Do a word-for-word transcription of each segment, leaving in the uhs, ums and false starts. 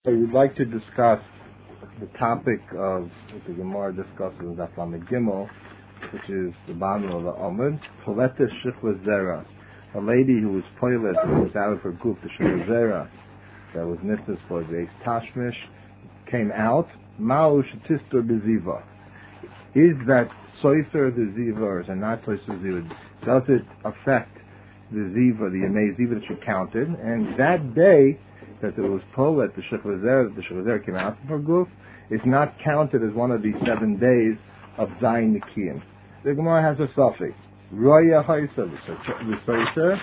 So we'd like to discuss the topic of what the Gemara discusses in Daf Lamed Gimel, which is the bottom of the Amud, Poleta Shechla Zera, a lady who was poilet, who was out of her group, the Shechla Zera, that was niftas for the Tashmish, came out, Ma'u Shetistor Beziva. Is that Soiser the Ziva or is it not Soiser the Ziva? Does it affect the Ziva, the Yemei Ziva that she counted? And that day that it was polet, the Shechla Zera, that the Shechla Zera came out of her group, is not counted as one of these seven days of Zayin Nikiyim. The Gemara has a suffix, Roya Haisa V'Soiser,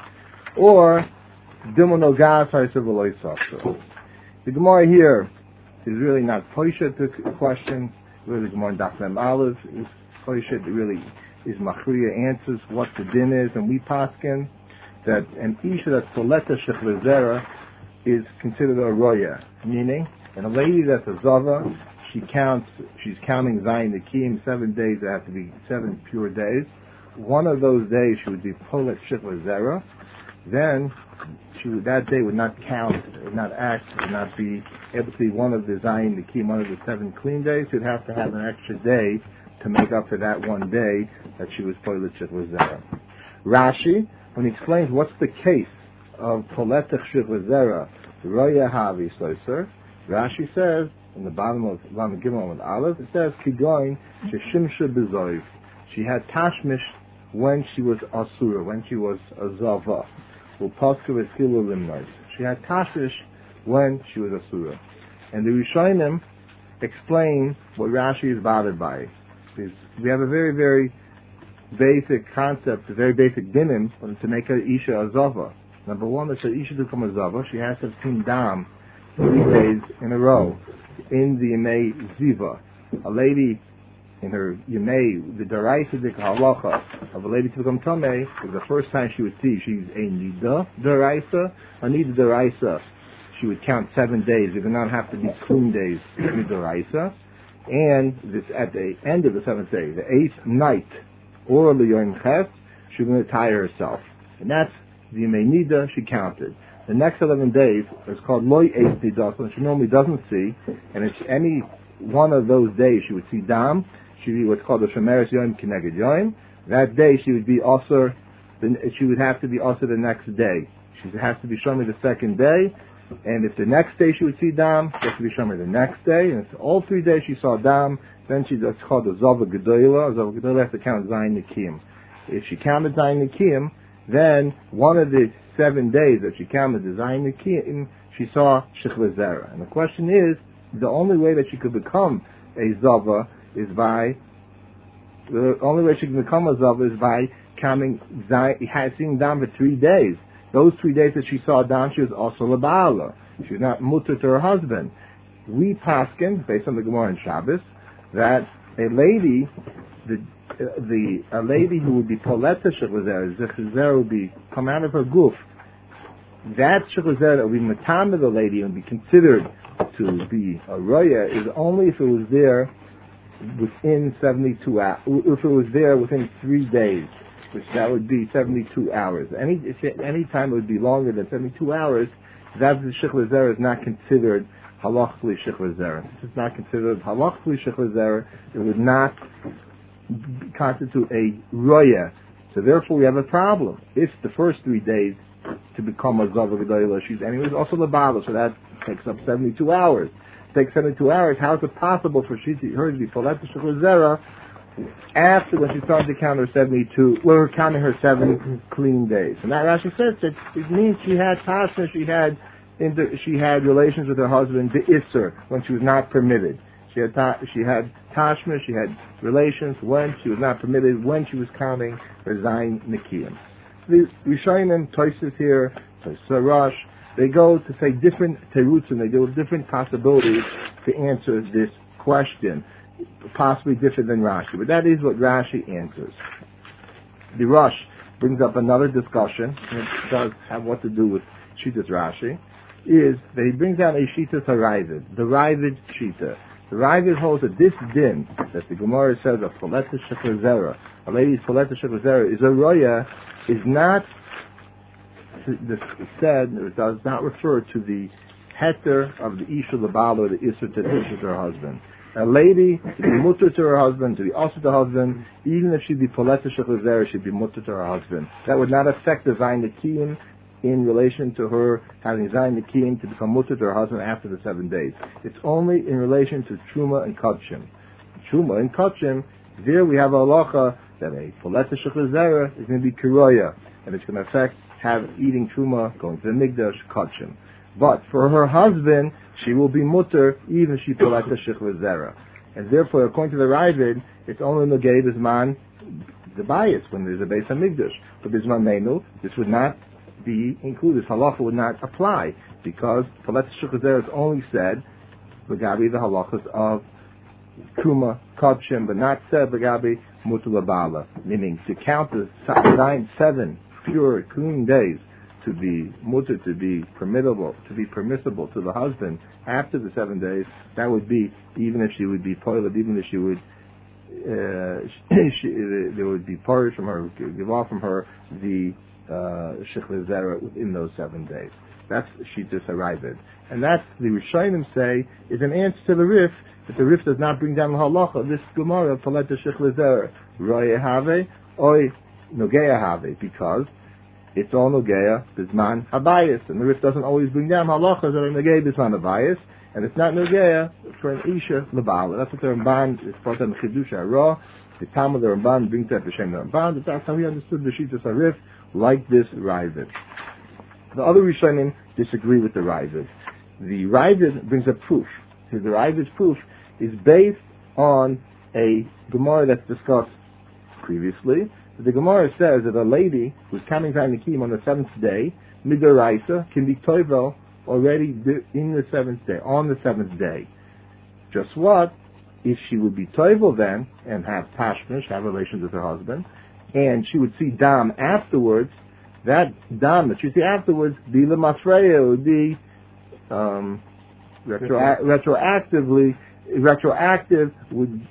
or Dimonogas Haisa V'Loi Softer. The Gemara here is really not Poisha to the question. Really, the Gemara in Daf Mem Aleph is Poisha. It really is Machriya answers what the din is, and we paskin that an Isha that's Poleta Shechla Zera is considered a Roya, meaning, and a lady that's a Zava, she counts, she's counting Zayin Nikiyim, seven days, there have to be seven pure days. One of those days she would be Polet Shechla Zera, then she would, that day would not count, would not act, would not be able to be one of the Zayin Nikiyim, one of the seven clean days. She'd have to have an extra day to make up for that one day that she was Polet Shechla Zera. Rashi, when he explains what's the case of Poletach Shechla Zera, Roya Havi Soiser, Rashi says, in the bottom of Lamed Gimel and Aleph, it says, Kigoin Sheshimsha Bezoiv. She had Tashmish when she was Asura, when she was a Zava. Upaska Veskilu Limnois. She had Tashmish when she was Asura. And the Rishonim explain what Rashi is bothered by. Because we have a very, very basic concept, a very basic dinim to make her Isha a Zava. Number one, that said Isha to become a Zava, she has to have seen Dam three days in a row in the Yemei Ziva. A lady in her Yemei, the Daraisa de Halacha of a lady to become Tameh, is the first time she would see she's a Nida Daraisa. A Nida Daraisa, she would count seven days. It would not have to be clean days, Nida Daraisa. And this, at the end of the seventh day, the eighth night, or the Yom Ches, she would tire herself. And that's the Yemei Nida she counted. The next eleven days is called Loi Eis Nida, so she normally doesn't see, and it's any one of those days she would see Dam, she would be what's called the Shemeres Yom Kineged Yom. That day she would be also, she would have to be also the next day. She has to be Shomer the second day, and if the next day she would see Dam, she has to be Shomer the next day, and if all three days she saw Dam, then she, that's called the Zava Gedoyla. Zava Gedoyla has to count Zayin Nikiyim. If she counted Zayin Nikiyim, then one of the seven days that she counted the Zayin Nikiyim, she saw Shechla Zera. And the question is, the only way that she could become a Zava is by, the only way she can become a Zava is by counting Zayin, seeing Dam for three days. Those three days that she saw Dam, she was also Labala. She was not mutter to her husband. We paskin, based on the Gemara in Shabbos, that a lady, the the a lady who would be Poleta Shechla Zera, Shechla Zera would be come out of her goof. That Shechla Zera would be Matam of the lady and be considered to be a Roya is only if it was there within seventy-two hours, if it was there within three days, which that would be seventy-two hours. Any any time it would be longer than seventy-two hours, that the Shechla Zera is not considered halachically Shechla Zera. This is not considered halachically Shechla Zera. It would not constitute a Roya. So therefore we have a problem. If the first three days to become a Zava Gedoyla, she's anyways also the Bala, so that takes up seventy-two hours. It takes seventy-two hours. How is it possible for she to, her to be Poleta Shechla Zera after when she started to count her seventy-two, well, her counting her seven clean days? And that Rashi says that it means she had Tasha, she had inter, she had relations with her husband, the Isser, when she was not permitted. She had ta- she had Tashma, she had relations when she was not permitted, when she was counting her Zayin Nikiyim. The Rishonim, Tosis here, Tosis Rosh, they go to say different teruts and they deal with different possibilities to answer this question, possibly different than Rashi. But that is what Rashi answers. The Rosh brings up another discussion, and it does have what to do with Shitas Rashi, is that he brings out a Shitas HaRavid, the Ravid Shita. The Ravid holds that this din, that the Gemara says of Poleta Shechla Zera, a lady's Poleta Shechla Zera is a Roya, is not this said, it does not refer to the heter of the isha lebal or the isra to the isha to her husband. A lady to be mutter to her husband, to be also to her husband, even if she'd be poleta shechla zera, she'd be mutter to her husband. That would not affect the zayin nikiyim in relation to her having zayin nikiyim to become mutter to her husband after the seven days. It's only in relation to truma and kodshim. Truma and kodshim, there we have a halacha that a poleta shechla zera is going to be kiroya, and it's going to affect have eating truma, going to the mikdash, kodshim. But for her husband, she will be mutter even if she poleta shechla zera. And therefore, according to the Ravid, it's only negay bisman the bias when there's a Beis Hamikdash. But bisman meinu, this would not be included. This halacha would not apply because poleta shechla zera is only said v'gabi the halachas of truma, kodshim, but not said v'gabi mutter labala. Meaning to count the nine, seven pure, clean days to be mutter, to be permissible, to be permissible to the husband after the seven days, that would be, even if she would be toilet, even if she would, uh, she, there would be parish from her, give off from her the shechla zera within those seven days. That's she just arrived at. And that's, the Rishonim say, is an answer to the Rif, that the Rif does not bring down the halacha, this Gemara, poleta shechla zera, roye have, oy nogeya have, because it's all Nogeya, Bisman Habayis. And the Rif doesn't always bring down halachas that are Nogeya, Bisman Habayis. And it's not Nogeya for an Isha Labala. That's what the Ramban is part of the Chidusha Hara. The Talmud of the Ramban brings that B'Shem the Ramban. That's how he understood the Shitas HaRif, like this Ravid. The other Rishonim disagree with the Ravid. The Ravid brings a proof. The Ravid's proof is based on a Gemara that's discussed previously. The Gemara says that a lady who's coming down the Kiyim on the seventh day, Midoraisa, can be toivel already in the seventh day, on the seventh day. Just what? If she would be toivel then, and have tashmish, have relations with her husband, and she would see dam afterwards, that dam that she would see afterwards, be lemasreya, would be um, retro- retroactively, retroactive, would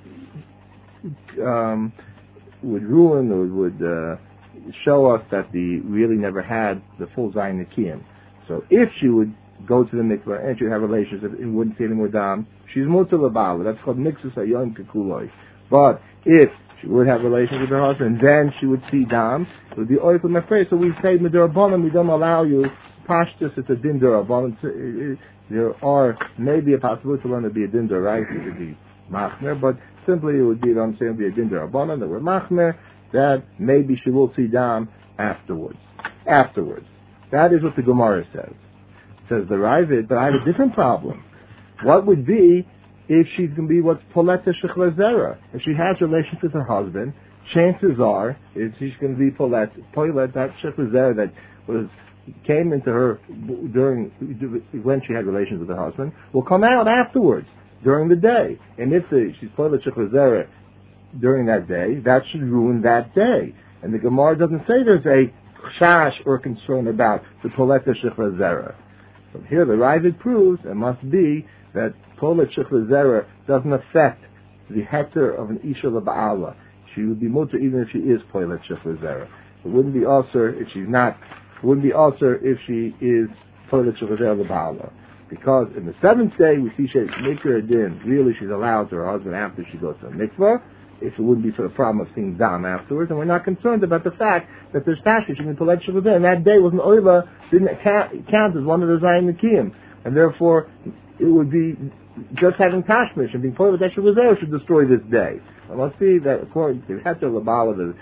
um, would ruin or would uh, show us that the really never had the full zayin nikiyim. So if she would go to the mikvah and she would have relations, it wouldn't see any more dam. She's mutar l'bala. That's called mixus hayom kekuloi. But if she would have relations with her husband, then she would see dam. It would be oif l'mefrei. So we say midirabanan, we don't allow you pashtus. It's a din dirabanan. There are maybe a possibility for one to be a din d'oraisa, it could be machmer, but simply it would be, I'm saying, be a din d'rabbanan that we're machmer, that maybe she will see dam afterwards. Afterwards. That is what the Gemara says. It says the Ravid, but I have a different problem. What would be if she's going to be what's poleta shechla zera? If she has relations with her husband, chances are, if she's going to be polet, polet, that shechla zera that was came into her during when she had relations with her husband, will come out afterwards, during the day. And if the, she's polet shechla zera during that day, that should ruin that day. And the Gemara doesn't say there's a chash or concern about the poleta shechla zera. So here the Ravid proves it must be that polet shechla zera doesn't affect the heter of an isha l'ba'ala. She would be mutter even if she is polet shechla zera. It wouldn't be also if she's not. It wouldn't be also if she is polet shechla zera l'ba'ala. Because in the seventh day we see she's mikra din. Really, she's allowed to her husband after she goes to a mikvah. If it wouldn't be for the problem of seeing dam afterwards, and we're not concerned about the fact that there's tashmish in polet shechla zera, and that day was an oila, didn't count, count as one of the zayin nikiyim, and therefore it would be just having tashmish and being polet shechla zera should destroy this day. And let's see that according to heter l'bala, the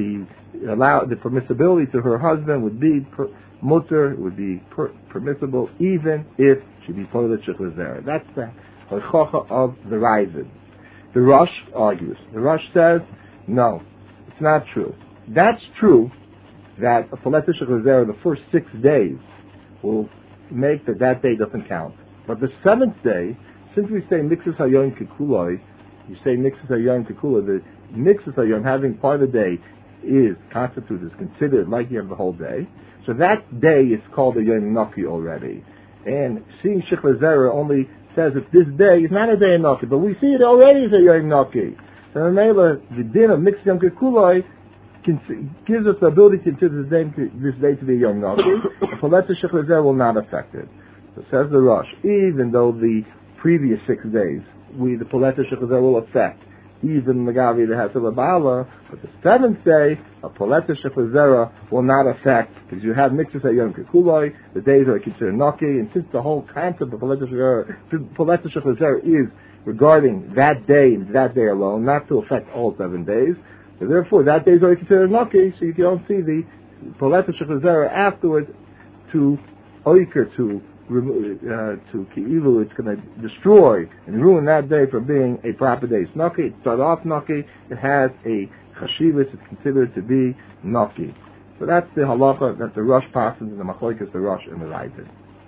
the allow the permissibility to her husband would be per, mutter, would be per, permissible even if she be polet shechla zera. That's the halacha of the Ravid. The Rosh argues. The Rosh says, no, it's not true. That's true that a poleta shechla zera the first six days will make that that day doesn't count. But the seventh day, since we say mixus hayom kekuloi, you say mixus hayom kekuloi, the mixus hayom, having part of the day, is constituted, is considered like you have the whole day. So that day is called a yom naki already. And seeing shechla zera only says that this day is not a day of Naki, but we see it already as a Yom Naki. So the din of mixed Yom Kekuloi gives us the ability to consider this day, this day to be a Yom Naki. The poleta shechla zera will not affect it. So says the Rosh, even though the previous six days, we, the Poleta Shechazera will affect even the Gavi that has a Labala, but the seventh day, a Poleta Shechazera will not affect, because you have mixes at Yom Kippur, the days are considered Naki, and since the whole concept of Poleta Shechazera is regarding that day and that day alone, not to affect all seven days, so therefore that day is already considered Naki, so you don't see the Poleta Shechazera afterwards to Oiker, to Uh, to Ki'ilu, it's going to destroy and ruin that day from being a proper day. It's Naki, it started off Naki, it has a Chashivas, it's considered to be Naki. So that's the halacha that the Rosh passes in the Machlokes, the Rosh and the Ravid.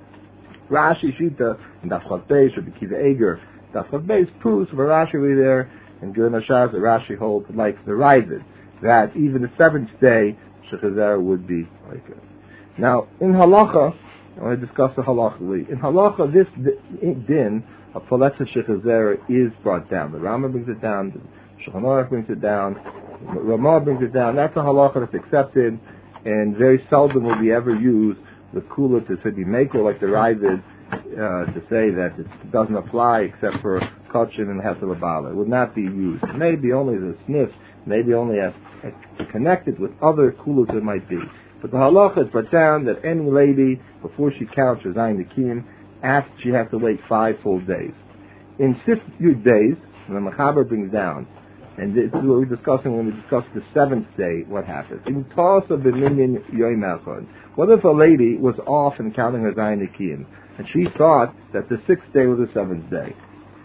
Rashi Shita and Daf Chaf Beis, Rabbi Kiva Eger, Daf Chaf Beis proves for Rashi over there, and Gur Nashaz, the Rashi holds like the Ravid, that even the seventh day, Shechazera would be like it. Now, in halacha, I want to discuss the halacha. In halacha, this din of Poleta Shechazera is brought down. The Rambam brings it down, the Shulchan Aruch brings it down, Ramah brings it down. That's a halacha that's accepted, and very seldom will we ever use the kula to be makel like the Ravid uh, to say that it doesn't apply except for kachin and hesel abala. It would not be used. Maybe only as a sniff, maybe only as, as connected with other kulas it might be. But the halacha is brought down that any lady, before she counts her zayin nekim, asks she has to wait five full days. In six days, the Mechaber brings down, and this is what we're discussing when we discuss the seventh day, what happens. In Tasa b'minyan yoyim echad, what if a lady was off and counting her zayin nekim, and she thought that the sixth day was the seventh day?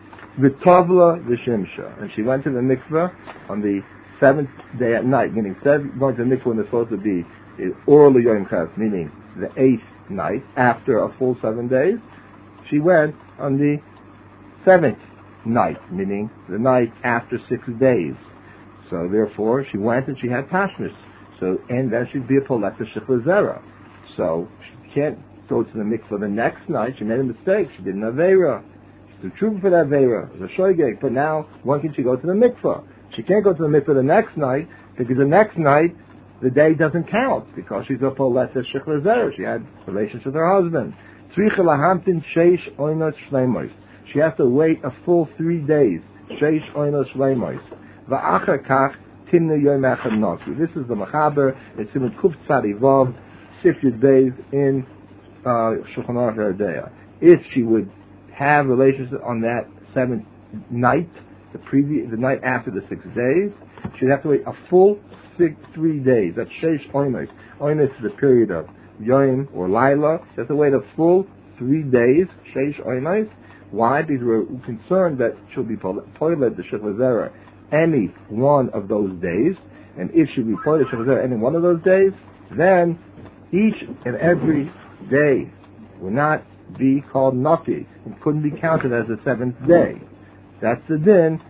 V'tovla v'shimsha, and she went to the mikveh on the seventh day at night, meaning going to the mikveh when it's supposed to be orally Yom Ches, meaning the eighth night after a full seven days. She went on the seventh night, meaning the night after six days. So therefore, she went and she had tashmis. So and then she'd be a Poleta Shechazera. So she can't go to the mikveh the next night. She made a mistake. She did an avera. She's true for that avera. It was a shoygeg. But now, when can she go to the mikveh? She can't go to the mikveh the next night because the next night the day doesn't count because she's a Poleta Shechazera. She had relations with her husband. She has to wait a full three days. Sheish oinos shleimos. Va'achar kach timna yom echad naki. This is the Mechaber. It's in the Kuf Tzadi Vav, Sifyud days in uh, Shulchan Aruch Yeridea. If she would have relations on that seventh night, the previous, the night after the six days, she'd have to wait a full six, three days. That's Sheish Oinos. Oinos is the period of Yom or Laila. She has to wait a full three days. Sheish Oinos. Why? Because we're concerned that she'll be poiled the Shechazera any one of those days. And if she'll be poiled the Shechazera any one of those days, then each and every day will not be called Naki. It couldn't be counted as the seventh day. That's the din.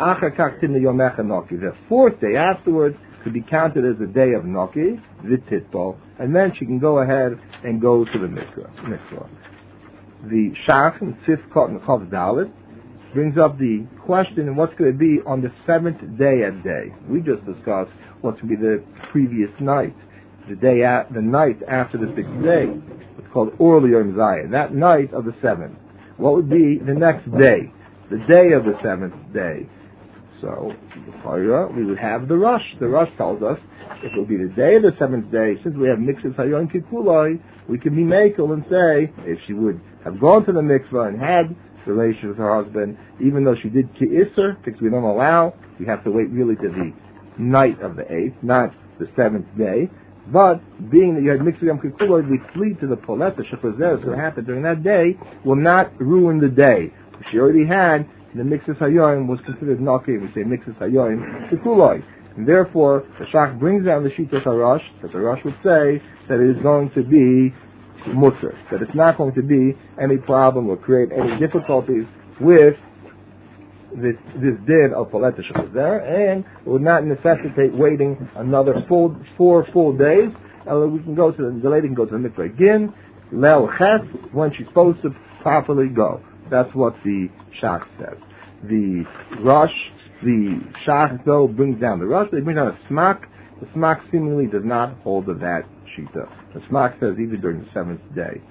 The fourth day afterwards could be counted as the day of Naki, Vititbo, and then she can go ahead and go to the mikvah. The Shach and Tzifkot and Chav Dalet brings up the question of what's going to be on the seventh day at day. We just discussed what's going to be the previous night, the day at, the night after the sixth day. It's called Orli Yom Zayin. That night of the seventh. What would be the next day, the day of the seventh day? So, we would have the Rosh. The Rosh tells us if it will be the day of the seventh day, since we have Mixes Hayon Kikuloi, we can be makel and say if she would have gone to the mikvah and had relations with her husband, even though she did Ki'isr, because we don't allow, we have to wait really to the night of the eighth, not the seventh day. But being that you had Mixes Yom Kikuloi, we flee to the Poleta Shechazera, so what happened during that day will not ruin the day. If she already had the Mixes Hayoim was considered Naki, we say Mixes Hayoim Kikuloi. And therefore, the Shach brings down the Shita Harash, that the Rosh would say that it is going to be Mutter, that it's not going to be any problem or create any difficulties with this this din of Poleta Shechazera, and it would not necessitate waiting another full four full days. And we can go to the, the lady can go to the mikveh again, Leil Ches, when she's supposed to properly go. That's what the Shach says. The Rosh, the Shach though brings down the Rosh. They bring down a Smak. The Smak seemingly does not hold of that Shita. The Smak says even during the seventh day.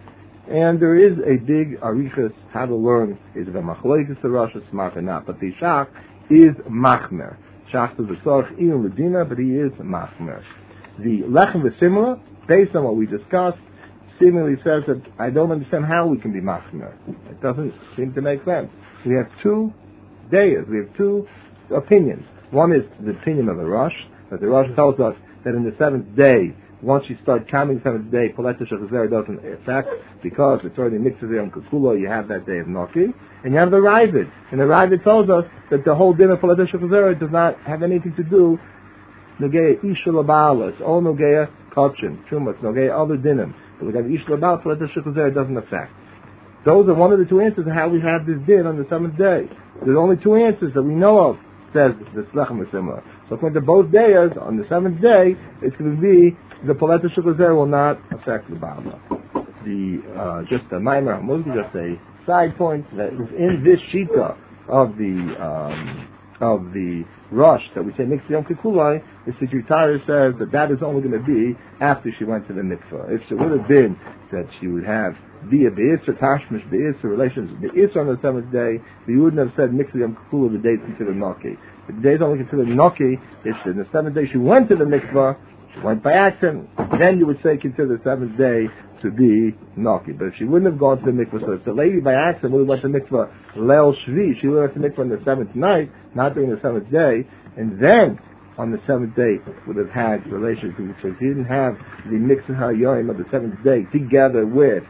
And there is a big arichas how to learn is it a machlokes the Rosh smart or not. But the Shach is machmer. Shach is a tzarich in Medina, but he is machmer. The lechem v'simra, based on what we discussed, seemingly says that I don't understand how we can be machmer. It doesn't seem to make sense. We have two dayas, we have two opinions. One is the opinion of the Rosh, that the Rosh tells us that in the seventh day, once you start counting the seventh day, Poleta Shechazera doesn't affect, because it's already mixed with Yom Kikulo, you have that day of Noki, and you have the Ravid. And the Ravid tells us that the whole din of Poleta Shechazera does not have anything to do Nogeya Isha Labala, it's all Nogeya Kachin, Trumas, Nogeya other dinim. But we have Isha Labala, Poleta Shechazera doesn't affect. Those are one of the two answers of how we have this din on the seventh day. There's only two answers that we know of, says the Slechem V'Simra. So according to both days, on the seventh day, it's going to be the Poleta Shechazera will not affect the Bala. The uh, just a minor, just a side point that within this shita of the um, of the rush that we say mixed Yom Kikulai, the Secretary says that that is only going to be after she went to the mikvah. If it would have been that she would have via Be'isr, Tashmish, Be'isr, relations, Be'isr on the seventh day, we wouldn't have said mixed Yom Kikulai, the day is considered Naki. The day is only considered Naki, if in the seventh day she went to the mikvah, she went by accident, then you would say consider the seventh day to be Naki. But if she wouldn't have gone to the mikvah, so if the lady by accident would have went to the mikvah Leil Shvi, she would have went to the mikvah on the seventh night, not during the seventh day, and then on the seventh day would have had relations, so if she didn't have the Mixed HaYoim of the seventh day together with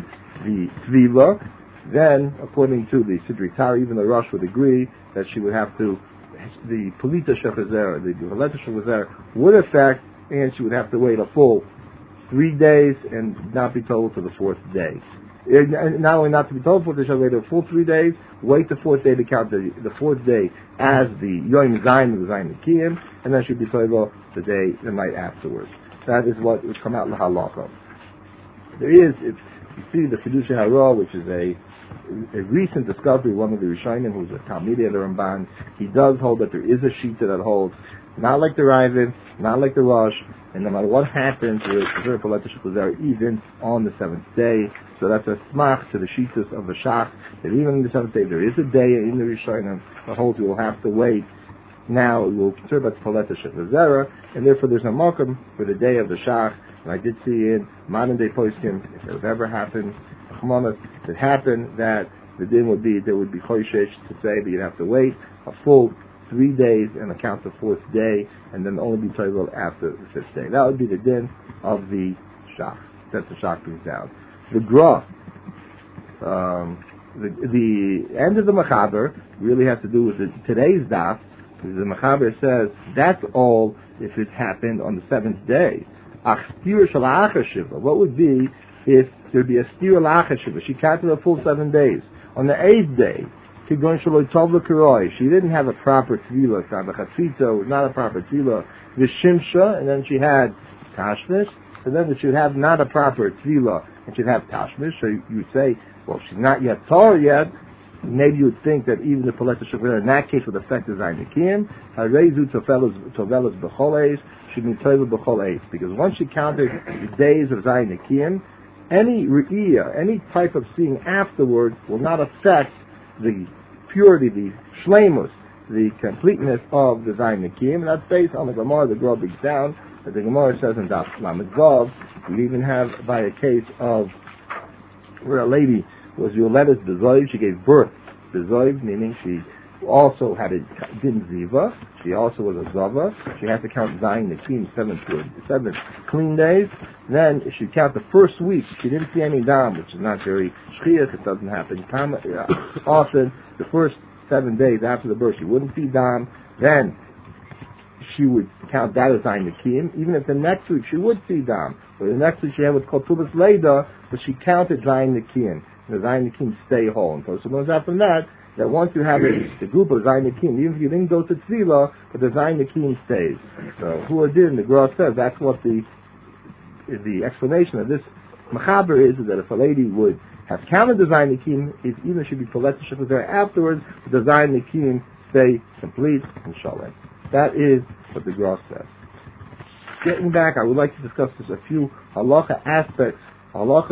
the Tvila, then according to the Sidri Tari, even the Rosh would agree that she would have to, the Polita Shechazera, the Poleta Shechazera would affect, and she would have to wait a full three days and not be told to the fourth day. And not only not to be told for the she'll wait a full three days, wait the fourth day to count the, the fourth day as the Yom Zayin, the Zayin Nikiyim, and then she'll be told the day, the night afterwards. That is what would come out in the halakha. There is, if you see the Kedusha Hara, which is a a recent discovery, one of the Rishonim, who's a Talmidei of the Ramban, he does hold that there is a shita that holds, not like the Ravid, not like the Rosh, and no matter what happens, there is preserved Poleta Shechazera even on the seventh day. So that's a smach to the shitas of the Shach, that even in the seventh day there is a day in the Rishonim that holds you will have to wait. Now we will consider about Poleta Shechazera, and therefore there's no makom for the day of the Shach. And I did see in modern day poskim, if it ever happened, it happened that the din would be there would be choishesh to say that you'd have to wait a full three days and account the fourth day, and then only be told after the fifth day. That would be the din of the shach. That's the shach brings down. The gra, um, the, the end of the mechaber really has to do with the, today's daf. Because the mechaber says that's all if it happened on the seventh day. Ach stir shel ha'achar shiva. What would be if there'd be a stir l'achar shiva? She counted a full seven days. On the eighth day, she didn't have a proper tefillah, it was not a proper tefillah, v'shimsha, and then she had tashmish, so then she would have not a proper tefillah, and she'd have tashmish, so you would say, well, she's not yet Torah yet, maybe you would think that even the Poleta Shechazera in that case would affect the Zayin Nikiyim, harezu tovelas b'chol eis, she'd be tovel b'chol eis, because once she counted the days of Zayin Nikiyim, any re'iyah, any type of seeing afterwards will not affect the purity, the shleimus, the completeness of the Zayin Nikiyim, and that's based on the Gemara, the Gra brings down, that the Gemara says in Daf Lamed Vav, we even have by a case of where a lady was Yoledes Bezoiv, she gave birth to Bezoiv, meaning she also had a din ziva, she also was a zava, she had to count Zayin Nikiyim seven, seven clean days, then if she count the first week, she didn't see any dam, which is not very shchiyas, it doesn't happen often, the first seven days after the birth she wouldn't see dam, then she would count that as Zayin Nikiyim, even if the next week she would see dam, but the next week she had what's called Tubas Leda, but she counted Zayin Nikiyim, the Zayin Nikiyim stay whole, and so it goes out from that, that once you have a, the group of Zayin Nikiyim, even if you didn't go to Tzila, but the Zayin Nikiyim stays. So, who did, the Gra says, that's what the the explanation of this Mechaber is, that if a lady would have counted the Zayin Nikiyim, it even should be Poleta Shechazera afterwards, but the Zayin Nikiyim stay complete and Shalem. That is what the Gra says. Getting back, I would like to discuss just a few halacha aspects, halacha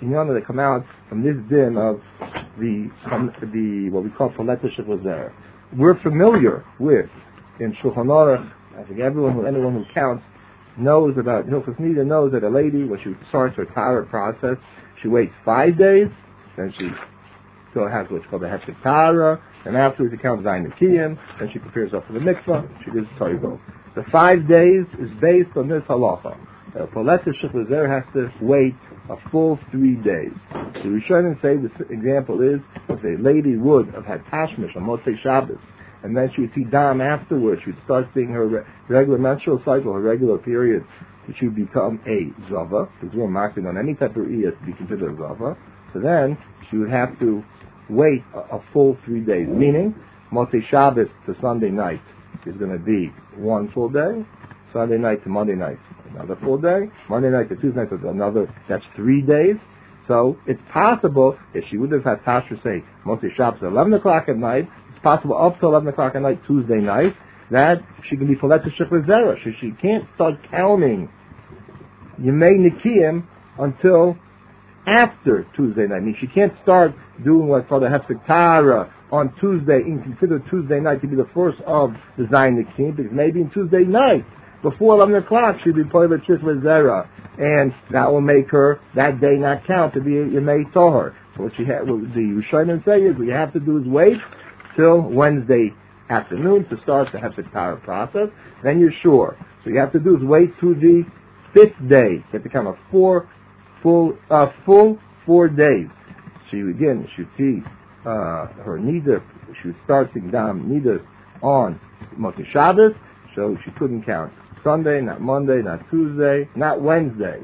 kinyana that come out from this din of the um, the what we call Paleta Shivlazer. We're familiar with in Shulchan Aruch. I think everyone, who, anyone who counts, knows about Hilchos Nida knows that a lady, when she starts her Tara process, she waits five days, then she still has what's called the Hefsek Tara, and afterwards she counts Zayin Nekiyim, then she prepares up for the mikvah, she does Toivo. The five days is based on this halacha. A Paleta Shivlazer has to wait a full three days. The Rishonim say this example is if a lady would have had Tashmish on Motzei Shabbos, and then she would see dam afterwards, she would start seeing her re- regular menstrual cycle, her regular period, she would become a Zava, because we're marking on any type of Iyah to be considered a Zava. So then she would have to wait a, a full three days, meaning Motzei Shabbos to Sunday night is going to be one full day, Sunday night to Monday night another full day, Monday night to Tuesday night to another, that's three days. So it's possible, if she would have had Tasha say Motzei Shabbos at eleven o'clock at night, it's possible up to eleven o'clock at night Tuesday night, that she can be Paleta Shivlazer. She, she can't start counting Yemei Nekiyim until after Tuesday night. I mean, she can't start doing what's called a Hefsek Tara on Tuesday and consider Tuesday night to be the first of the Zayin Nekiyim, because maybe in Tuesday night, before eleven o'clock, she'd be Paleta Shivlazer, and that will make her, that day not count to be a Yemei Tohar. So what, she ha- what the Rishonim say is what you have to do is wait till Wednesday afternoon to start the Hefsek Tara process, then you're sure. So you have to do is wait to the fifth day. You have to count a four, full, uh, full four days. She again, she would see uh, her Nida, she would start seeing Dam Nida on Motzei Shabbos, so she couldn't count Sunday, not Monday, not Tuesday, not Wednesday.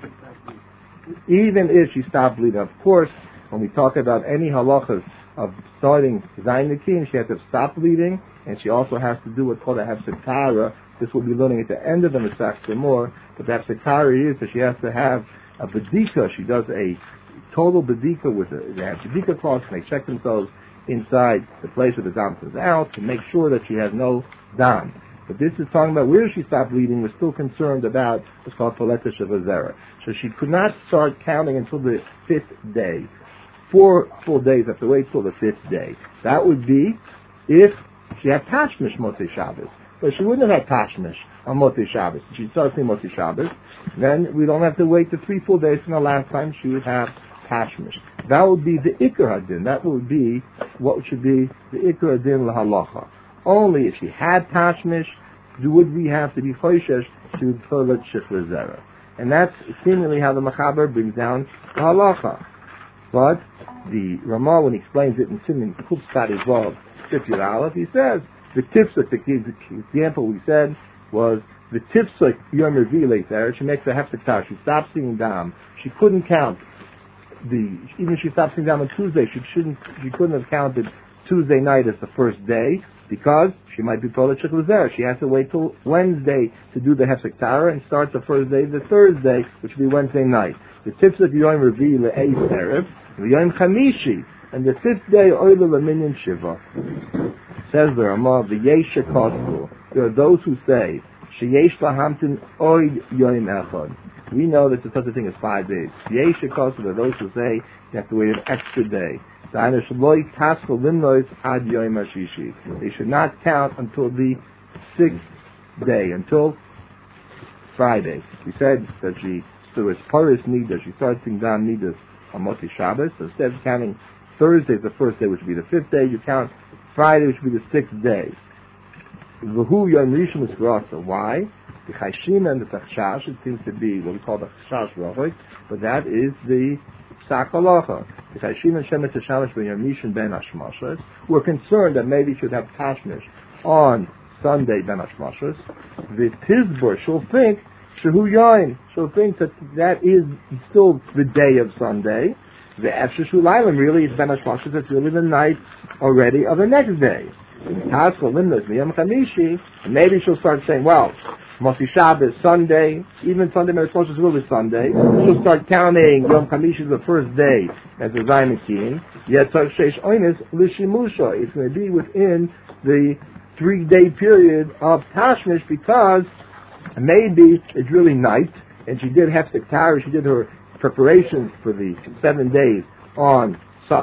Even if she stopped bleeding, of course, when we talk about any halachas of starting Zayin Nekiyim, she has to stop bleeding, and she also has to do what's called a Hefsek Tara. This we'll be learning at the end of the Masechta more, but the Hefsek Tara is that she has to have a bedika. She does a total bedika with it. They have bedika cloths, and they check themselves inside the place where the dam comes out to make sure that she has no dam. But this is talking about where she stopped bleeding. We're still concerned about what's called Paleta Shivlazer. So she could not start counting until the fifth day. Four full days have to wait till the fifth day. That would be if she had Tashmish Motzei Shabbos. But she wouldn't have had Tashmish on Motzei Shabbos. She starts seeing Motzei Shabbos. Then we don't have to wait the three full days from the last time she would have Tashmish. That would be the Ikar Hadin. That would be what should be the Ikar Hadin L'Halacha. Only if she had Tashmish would we have to be Choishesh to Paleta Shivlazer. And that's seemingly how the Machaber brings down the Halacha. But the Ramah, when he explains it in Siman Kufsat as well, Sifyat Aleph, he says, the Tifsuk, the example we said was, the Tifsuk Yom Revi there, she makes a Hefsek Tara, she stops seeing Dam, she couldn't count the, even if she stopped seeing Dam on Tuesday, she shouldn't, she couldn't have counted Tuesday night as the first day, because she might be Paleta Shivlazer. She has to wait till Wednesday to do the Hefsek Tara and start the first day, the Thursday, which will be Wednesday night. The Tifsuk Yom Revi le'eis erev, the Yom Chamishi, and the fifth day Oila Laminyan Shiva. Says the Ramah, the Yesha Kosbu. There are those who say Sheyesh Lahamtin Oid Yom Echad. We know that there's such a thing as five days. Yesha Kosbu. There are those who say you have to wait an extra day. They should not count until the sixth day, until Friday. We said that she there was Paris Nida, she started seeing down Nidas on Motzei Shabbos, so instead of counting Thursday as the first day, which would be the fifth day, you count Friday, which would be the sixth day. V'hu Yom Rishon Esrasa. Why? The Chayshim and the Tachshash, it seems to be what we call the Chashash Rachik, but that is the Psak Halacha. The Chayshim and Shemet Tashamish ben Yom Rishon ben Hashmashas. We're concerned that maybe she should have Tashmish on Sunday ben Hashmashas. The Tizbur, she'll think Shehu Yain. She'll think that that is still the day of Sunday. The Efshashu Lailam really is Ben Hashmashas. It's really the night already of the next day. Taskal Limnas Miyam Chamishi. And maybe she'll start saying, well, Motzei Shabbos, Sunday, even Sunday Ben Hashmashas will be Sunday. She'll start counting Yom Chamishi the first day as a Zayin Nekiyim. Yet Sheish Oinis Lishimusha. It's going to be within the three-day period of Tashmish because maybe it's really night, and she did Hefsek Tara, she did her preparations for the seven days on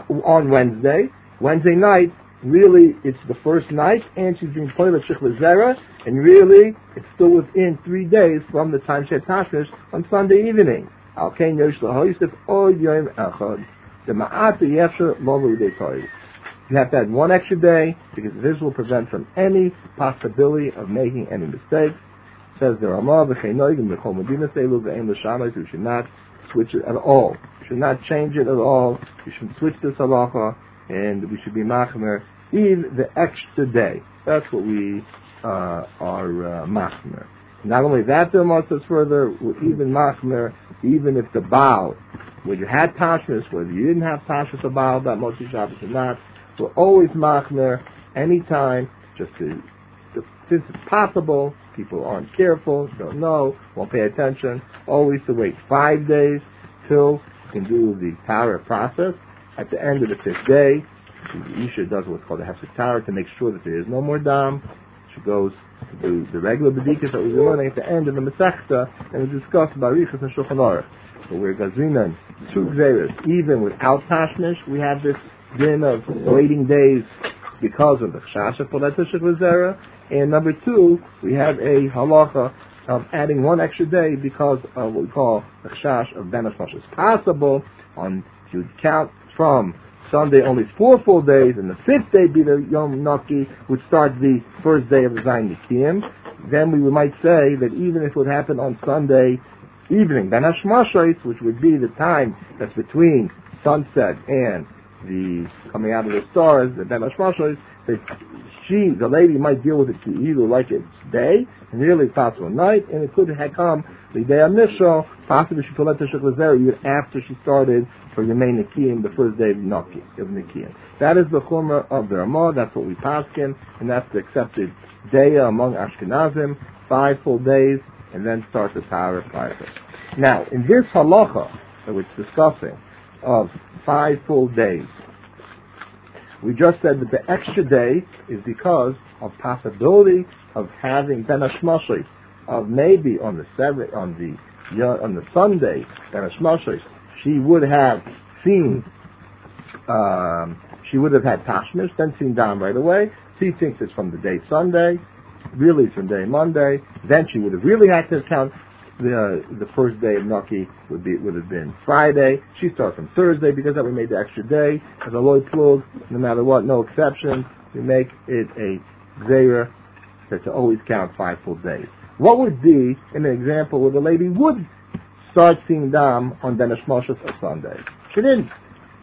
on Wednesday. Wednesday night, really, it's the first night, and she's being played with Shich Zera, and really, it's still within three days from the time she had Tashmish on Sunday evening. Okay, Yosh Lahoyisif O Yom Echad. The Ma'at Yesher Lovu De Toy. You have to add one extra day because this will prevent from any possibility of making any mistakes. Says the Ramah, V'cheinoigim V'chol Medina Seilu V'ein L'Shamayis. You should not switch it at all. You should not change it at all. You should switch this halacha, and we should be machmer even the extra day. That's what we uh, are uh, machmer. Not only that, the Ramah says further, even machmer, even if the Baal, whether you had Tashmish, whether you didn't have Tashmish or Baal, that Motzi Shabbos or not, we're always machmer anytime, just to, to, since it's possible, people aren't careful, don't know, won't pay attention, always to wait five days till you can do the Tara process. At the end of the fifth day, the Isha does what's called a Hefsek Tara to make sure that there is no more dam. She goes to do the regular Bedikas that we were learning at the end of the Masechta, and we discussed Barichas and Shulchan Aruch. But we're Gazinan, two Gzeres, even without Tashmish, we have this din of waiting days because of the Chashav for that Shich Zera. And number two, we have a halacha of adding one extra day because of what we call the Chash of Ben Hashmash. It's possible on, if you count from Sunday only four full days, and the fifth day be the Yom Naki, would start the first day of the Zayin Nikiyim. Then we might say that even if it would happen on Sunday evening, Ben Hashmashos, which would be the time that's between sunset and the coming out of the stars, the Ben Hashmashos, that she, the lady, might deal with it either like it's day, and really it's possible night, and it could have come the day of Nishal, possibly she could let the Shich Zera even after she started for Yemei Nikiyim, the first day of Naki, of Nikiyim. That is the Chumrah of the Ramah, that's what we paskin, and that's the accepted day among Ashkenazim, five full days, and then start the Tara process. Now, in this halacha that we're discussing, of five full days, we just said that the extra day is because of possibility of having Ben Hashmashos, of maybe on the seventh, on the on the Sunday, Ben Hashmashos, she would have seen, um, she would have had Tashmish, then seen Dam right away. She thinks it's from the day Sunday, really it's from day Monday. Then she would have really had to count the uh, the first day of Naki would be would have been Friday. She starts from Thursday because that we made the extra day as a loy plug. No matter what, no exception. We make it a Zera that to always count five full days. What would be in an example where the lady would start seeing Dam on Ben Hashmashos or Sunday? She didn't.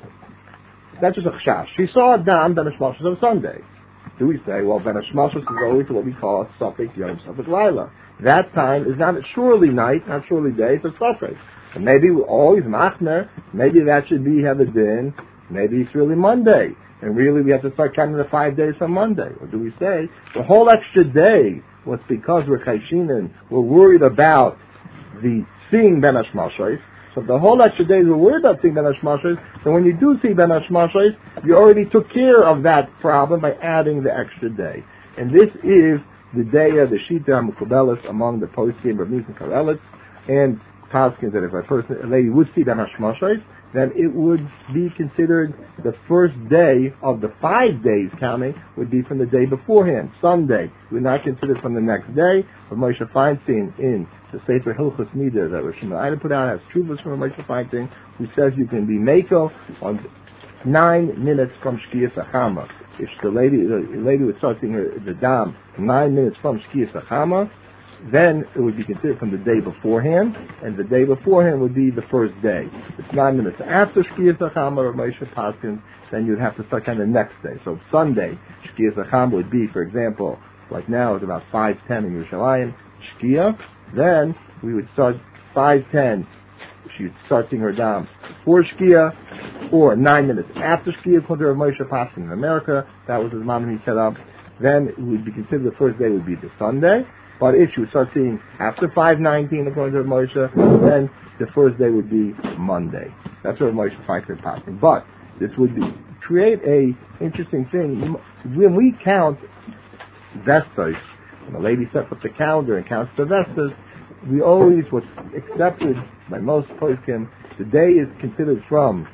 That's just a chash. She saw Dam Ben Hashmashos on Sunday. Do we say, well, Ben Hashmashos is always what we call a Suffolk Yom Suffolk Lila. That time is not surely night, not surely day, it's a Suffolk. And maybe we're always Machmer, maybe that should be have a din, maybe it's really Monday. And really we have to start counting the five days from Monday. Or do we say, the whole extra day was because we're Chayshinan, we're worried about the seeing Ben Hashmashos. So the whole extra days we're worried about seeing Ben Hashmashos, so when you do see Ben Hashmashos, you already took care of that problem by adding the extra day. And this is the day of the Shita HaMukubelis among the Poskim, Rav Nisan Karelitz, and Paskins, that if a person, a lady would see Ben Hashmashos, then it would be considered the first day of the five days counting would be from the day beforehand, Sunday. Would not consider from the next day. But Moshe Feinstein in the Sefer Hilchos Nida that Rosh Hashanah put out has truvas from Moshe Feinstein, who says you can be Mako on nine minutes from Shkiyas Achama. If the lady, the lady would start seeing her, the dam nine minutes from Shkiyas Achama, then it would be considered from the day beforehand, and the day beforehand would be the first day. If it's nine minutes after Shkiyas Achama or Moshe Paskin, then you'd have to start kind of the next day. So Sunday, Shkiyas Achama would be, for example, like now it's about five ten in Yerushalayim, Shkiyah. Then we would start five ten. She would start seeing her dam before Shkiyah, or nine minutes after Shkiyah, according to Moshe Paskin in America. That was his mom he set up. Then it would be considered the first day would be the Sunday. But if she would start seeing after five nineteen, according to Moshe, then the first day would be Monday. That's what Moshe finds in passing. But this would be create a interesting thing. When we count Vestas, when a lady sets up the calendar and counts the Vestas, we always, what's accepted by most poskim The day is considered from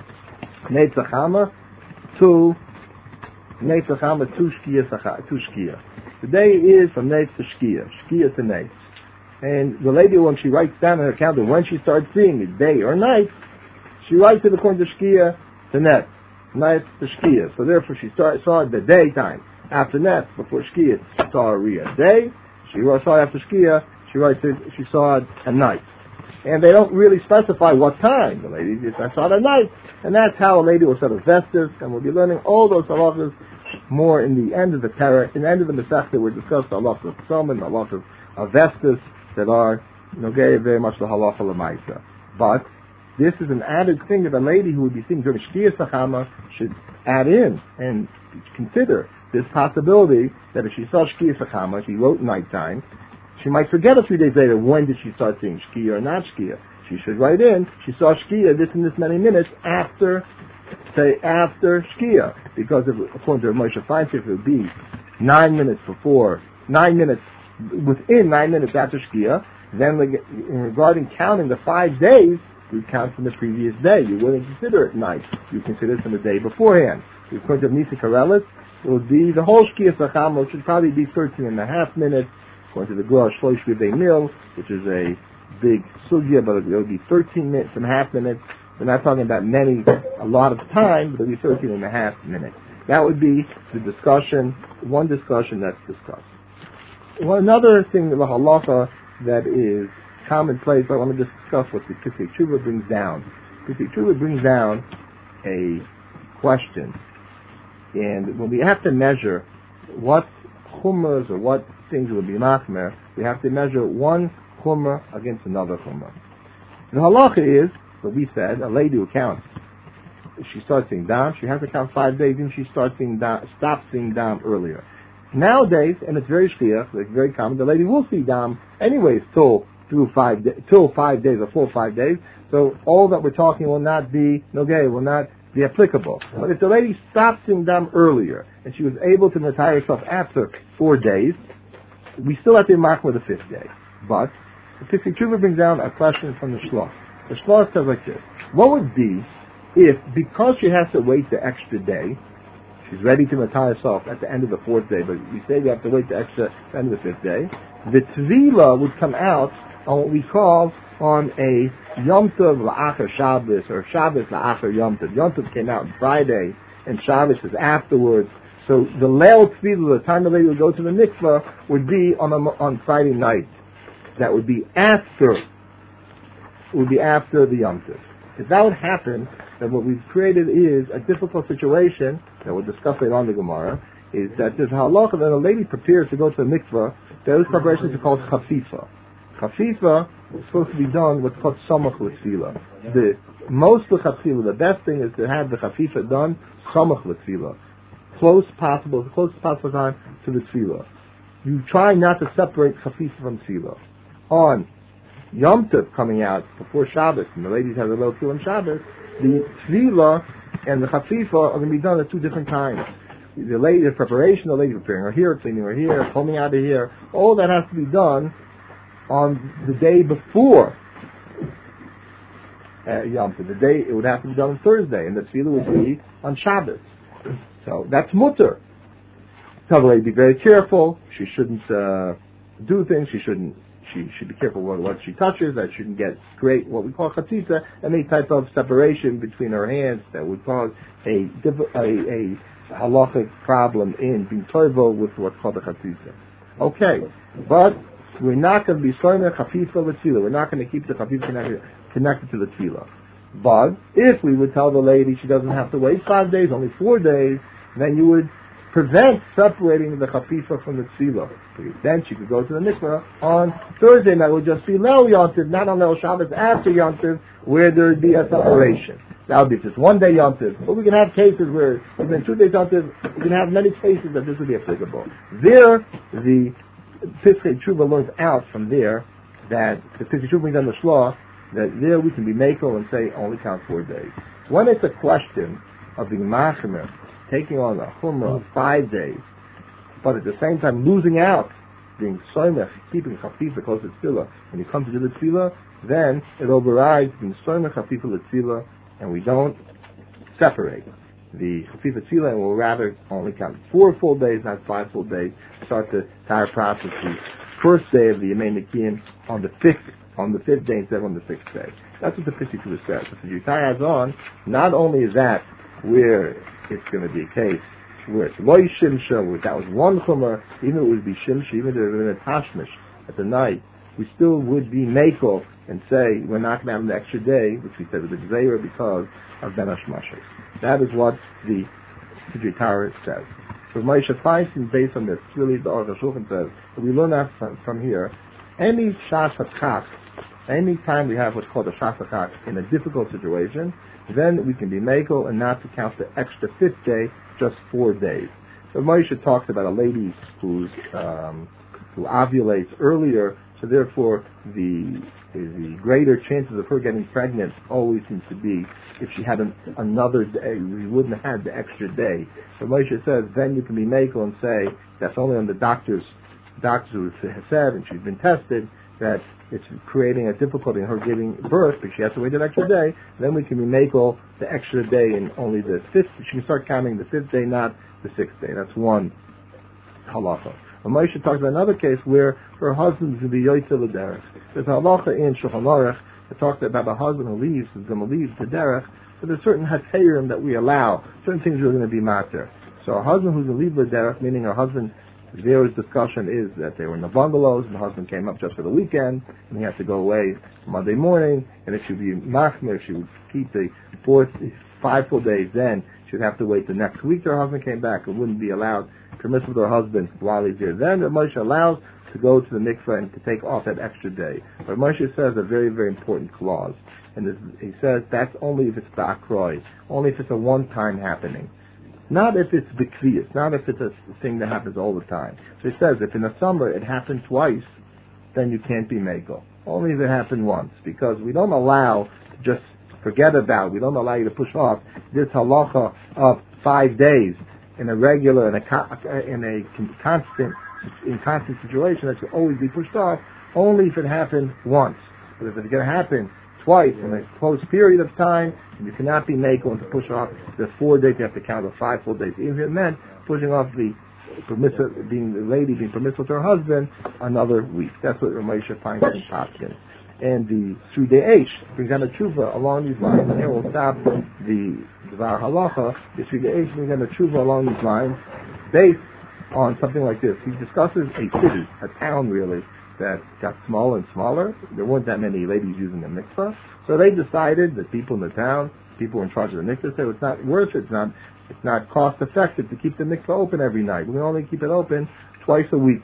Netzach Hama to Netzach Hama to Shkia to Shkia. The day is from Netz to Shkia, Shkia to Netz. And the lady, when she writes down in her calendar when she starts seeing it, day or night, she writes it according to Shkia to Netz, Netz to Shkia. So therefore, she start, saw it the daytime. After Netz, before Shkia, she saw it a day. She saw it after Shkia. She writes it. She saw it at night. And they don't really specify what time. The lady just, I saw it at night. And that's how a lady will set a vestis, and we'll be learning all those halachas more in the end of the Torah. In the end of the Masechta, we'll discuss the halachas of Tzom and the halachas of vestis that are nogei very much the halacha l'maisa. But this is an added thing that a lady who would be seeing during Shkia Sachama should add in and consider this possibility that if she saw Shkia Sachama, she wrote nighttime, she might forget a few days later when did she start seeing Shkia or not Shkia. She should write in, she saw Shkia this and this many minutes after, say, after Shkia. Because if, according to Moshe Feinstein, it would be nine minutes before, nine minutes, within nine minutes after Shkia, then regarding counting the five days, you count from the previous day. You wouldn't consider it night. You consider it from the day beforehand. According to Nisi Karelis, it would be the whole Shkia Sachama, which would probably be thirteen and a half minutes. According to the Gosh Shlosh V'Dei Mil, which is a big sugya, but it would be thirteen minutes and a half minutes. We're not talking about many, a lot of time, but it would be thirteen and a half minutes. That would be the discussion, one discussion that's discussed. Well, another thing, the halacha that is commonplace, I want to discuss what the Pesach Tshuva brings down. Pesach Tshuva brings down a question, and when we have to measure what chumras or what things will be machmer, we have to measure one chumrah against another chumrah. The halacha is, what we said, a lady who counts, if she starts seeing dam, she has to count five days, even if she starts seeing dam, stops seeing dam earlier. Nowadays, and it's very shliach, it's very common, the lady will see dam anyways till through five da- till five days or full five days. So all that we're talking will not be nogay, will not be applicable. But if the lady stopped seeing dam earlier and she was able to retire herself after four days, we still have to mark with the fifth day. But the Pesach Tshuva brings down a question from the Shlosh. The Shlosh says like this: what would be if, because she has to wait the extra day, she's ready to retire herself at the end of the fourth day, but we say we have to wait the extra the end of the fifth day, the Tvila would come out on what we call on a Yom Tov La'achar Shabbos, or Shabbos La'achar Yom Tov. Yom Tov came out on Friday, and Shabbos is afterwards. So the Leil Tvila, the time the lady would go to the mikvah, would be on a, on Friday night. That would be after, would be after the Yom Tov. If that would happen, then what we've created is a difficult situation that we'll discuss later on in the Gemara. Is that there's a halacha that a lady prepares to go to the mikvah. Those preparations are called chafifa. Chafifa is supposed to be done what's called samach l'tfila. The most l'chatfila, the best thing is to have the chafifa done samach l'tfila, close possible, the closest possible time to the tefillah. You try not to separate chafifa from tefillah. On Yom Tov coming out before Shabbos, and the ladies have the little tefillah on Shabbos, the tefillah and the chafifa are going to be done at two different times. The lady, the preparation, the lady preparing her hair, cleaning her hair, combing out her hair, all that has to be done on the day before uh, Yom Tov. The day, it would have to be done on Thursday, and the tefillah would be on Shabbos. So that's mutter. Tell the lady, be very careful. She shouldn't uh, do things. She shouldn't. She should be careful what, what she touches. That shouldn't get great, what we call chatzitza, any type of separation between her hands that would cause a a, a halachic problem in being toivo with what's called a chatzitza. Okay, but we're not going to be starting a chafifa with tefillah. We're not going to keep the chafifa connected, connected to the tefillah. But if we would tell the lady she doesn't have to wait five days, only four days, then you would prevent separating the chafifa from the tefillah. Then she could go to the mikvah on Thursday, and that would just be Leil Yom Tov, not on Leil Shabbos after Yom Tov, where there would be a separation. That would be just one day Yom Tov. But we can have cases where within two days Yom Tov, we can have many cases that this would be applicable. There, the Pesach Tshuva learns out from there that the Pesach Tshuva brings down the shloh that there we can be makel and say only count four days. When it's a question of being machmer, taking on a chumrah of five days, but at the same time losing out being soymech, keeping chafifa close to tefillah, when you come to do the tefillah, then it overrides being soymech chafifa l'tefillah, and we don't separate the chafifa tefillah, and we'll rather only count four full days, not five full days. Start the entire process the first day of the Yemei Nikiyim on the fifth, on the fifth day instead of on the sixth day. That's what the fifty-two says. So the Yitai adds on, not only is that where it's going to be a case where it's loy shimsha, where that was one chumrah, even if it would be shimsha, even if it would have been a tashmish at the night, we still would be mekel and say we're not going to have an extra day, which we said was a gzeira because of ben hashmashas. That is what the Sidrei Torah says. So Moshe Feinstein, based on this, really the Aruch HaShulchan says, that we learn that from, from here, any shas hakach, any time we have what's called a shas hakach in a difficult situation, then we can be mekel and not to count the extra fifth day, just four days. So Moshe talks about a lady who's um, who ovulates earlier, so therefore the the greater chances of her getting pregnant always seems to be if she had an, another day, we wouldn't have had the extra day. So Moshe says then you can be mekel and say that's only on the doctor's doctors who have said, and she's been tested, that it's creating a difficulty in her giving birth because she has to wait an extra day. Then we can be mekel the extra day in only the fifth. She can start counting the fifth day, not the sixth day. That's one halacha. And Moshe talks about another case where her husband is going to be yoytze l'derech. There's a halacha in Shulchan Aruch that talks about a husband who leaves, is going to leave the derech, but there's certain hatayrim that we allow. Certain things are going to be matter. So a husband who's going to leave the derech, meaning her husband, Zera's discussion is that they were in the bungalows and the husband came up just for the weekend and he had to go away Monday morning, and if she would be machmer, if she would keep the fourth, five full days, then she would have to wait the next week till her husband came back. It wouldn't be allowed, permissible to her husband while he's there. Then Moshe allows to go to the mikveh and to take off that extra day. But Moshe says a very, very important clause. And this, he says that's only if it's ba'akroi, only if it's a one-time happening. Not if it's b'kviyas, not if it's a thing that happens all the time. So he says if in the summer it happened twice, then you can't be mekel. Only if it happened once, because we don't allow to just forget about, we don't allow you to push off this halacha of five days in a regular, in a, in a constant, in constant situation that should always be pushed off, only if it happened once. But if it's going to happen twice in a close period of time, and you cannot be mekel and to push off the four days, you have to count the five full days. Even if it meant pushing off the permissive, being the lady being permissible to her husband another week. That's what Ramesha finds in Paskin. And the Sudei Eish brings down a tshuva along these lines. And here we'll stop the Dvar Halacha. The Sudei Eish brings down a tshuva along these lines based on something like this. He discusses a city, a town really, that got smaller and smaller. There weren't that many ladies using the mikvah. So they decided that people in the town, people in charge of the mikvah, said it's not worth it, it's not, it's not cost effective to keep the mikvah open every night. We can only keep it open twice a week.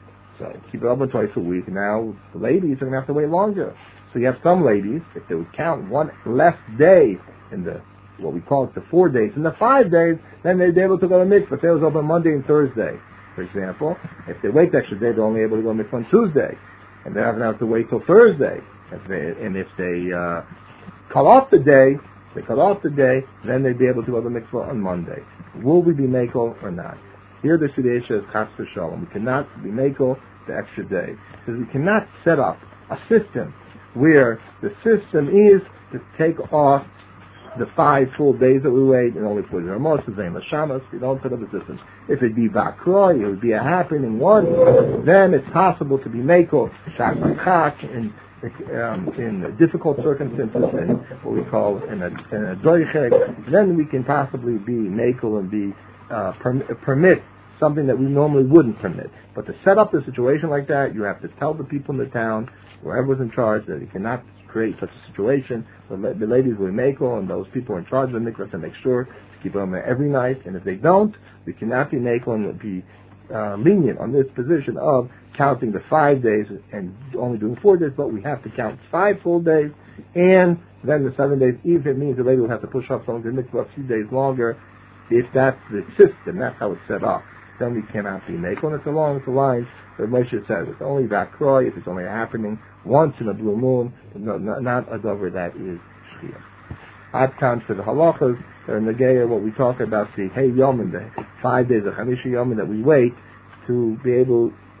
So keep it open twice a week. Now the ladies are going to have to wait longer. So you have some ladies, if they would count one less day in the, what we call it, the four days, in the five days, then they'd be able to go to mikvah. If it was open Monday and Thursday, for example, if they wait the extra day, they're only able to go to mikvah on Tuesday. And they're not going to have to wait till Thursday. If they, and if they uh, cut off the day, they cut off the day, then they'd be able to go to mikvah on Monday. Will we be mekel or not? Here the Sudei says chas v'shalom. We cannot be mekel the extra day. Because we cannot set up a system where the system is to take off the five full days that we wait and only put it in Ramos, Zayn Lashamas. We don't set up a system. If it be Bakroi, it would be a happening one, then it's possible to be mekel, shak chak, and Um, in difficult circumstances, and what we call in a, in a doichek, then we can possibly be mekel and be uh, perm- permit something that we normally wouldn't permit. But to set up a situation like that, you have to tell the people in the town, whoever's in charge, that you cannot create such a situation. The, the ladies will mekel, and those people in charge of the mikvah to make sure to keep them there every night. And if they don't, we cannot be mekel and be uh, lenient on this position of counting the five days and only doing four days, but we have to count five full days, and then the seven days, even if it means the lady will have to push off someone to mikvah a few days longer. If that's the system, that's how it's set up, then we cannot be mekel. And it's along the lines that Moshe says, it's only bakroi if it's only happening once in a blue moon, no, not a dover that is shchiyah. Ad kan for the halachas, or in the Geir, what we talk about, the hey yomin, the five days of Chamisha yomin that we wait to be able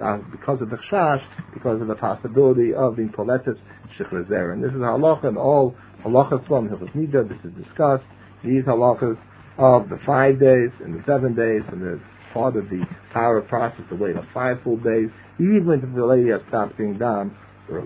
uh, because of the chash, because of the possibility of being poletet shechla zera. And this is halacha and all halachas from Hilchos Nida. This is discussed. These halachas of the five days and the seven days, and the part of the power process to wait of five full days, even if the lady has stopped being dam